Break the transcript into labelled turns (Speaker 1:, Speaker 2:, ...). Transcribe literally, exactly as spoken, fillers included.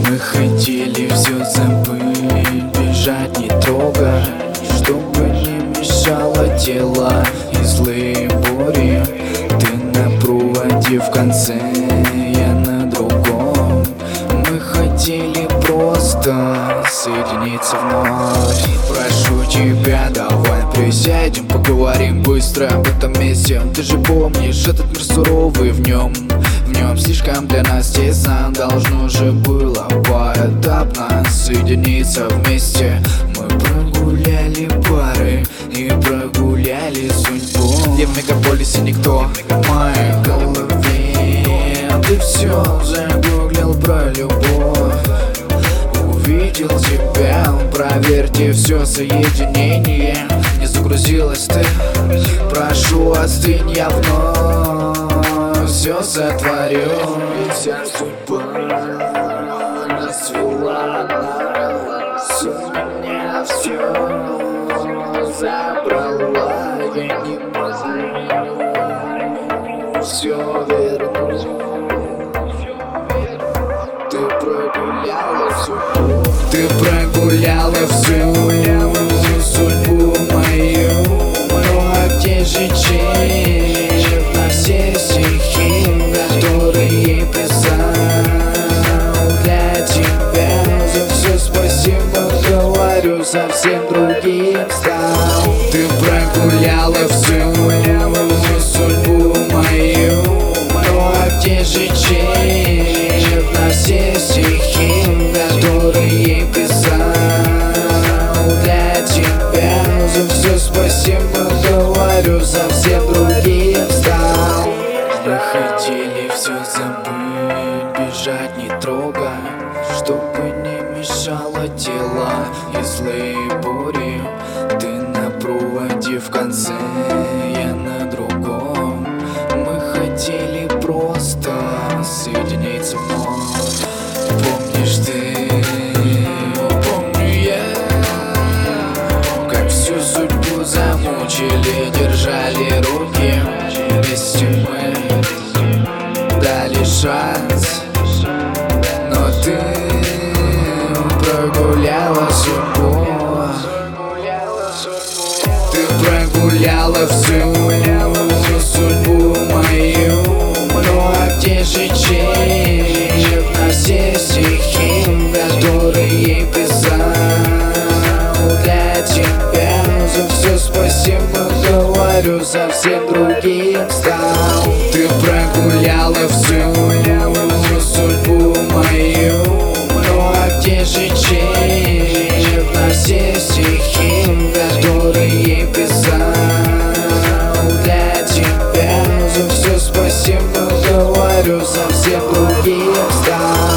Speaker 1: Мы хотели все забыть, бежать не трогать, чтобы не мешало тело и злые бури. Ты на проводе в конце, я на другом. Мы хотели просто соединиться вновь. Прошу тебя, давай присядем, поговорим быстро об этом месте. Ты же помнишь, этот мир суровый, в нем В нем слишком для нас тесно. Должно же было поэтапно соединиться вместе. Мы прогуляли пары и прогуляли судьбу. Я в мегаполисе никто в моей голове. Ты все загуглил про любовь, увидел тебя, проверьте все соединение. Не загрузилась ты, прошу остынь, я вновь все сотворю. И вся судьба свела нас, у меня все забрала. Я не могу все вернуть. Ты прогуляла судьбу, ты прогуляла всю судьбу мою. Ну а где же чек на все стихи, которые писал для тебя? За все спасибо говорю, совсем другим стал. Ты прогуляла всю судьбу мою. Ну а где же чек на все стихи, которые писал для тебя? За все спасибо говорю, совсем другим стал. Мы хотели все забыть, бежать не трогать, чтобы не мешало тело и злые бури. Ты на проводе в конце, я на другом. Мы хотели просто соединиться вновь. Помнишь ты, помню я, как всю судьбу замучили, держали руки. Вместе мы дали шанс, но ты прогуляла судьбу. Ты прогуляла всю судьбу мою. Ну а где же чек на все стихи, которые писал для тебя? За все спасибо говорю, совсем другим стал. Ты прогуляла всю судьбу мою. Ну а где же чек на все стихи, которые писал для тебя? За все спасибо говорю, совсем другим стал.